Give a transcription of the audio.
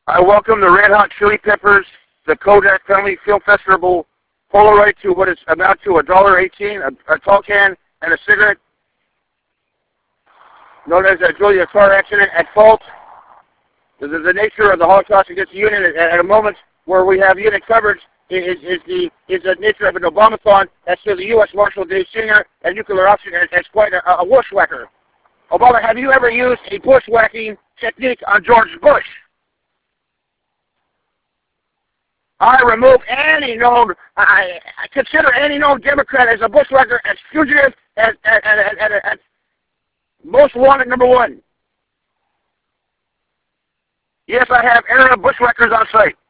I welcome the Red Hot Chili Peppers, the Kodak Family Film Festival Polaroid to what is amount to $1.18, a tall can, and a cigarette, known as a Julia car accident at fault. The nature of the Holocaust against the Union at a moment where we have unit coverage is the nature of an Obamathon as to the U.S. Marshal Dave Singer and nuclear option as quite a bushwhacker. Obama, have you ever used a bushwhacking technique on George Bush? I consider any known Democrat as a bushwhacker, as fugitive, as most wanted number one. Yes, I have Arab bushwhackers on site.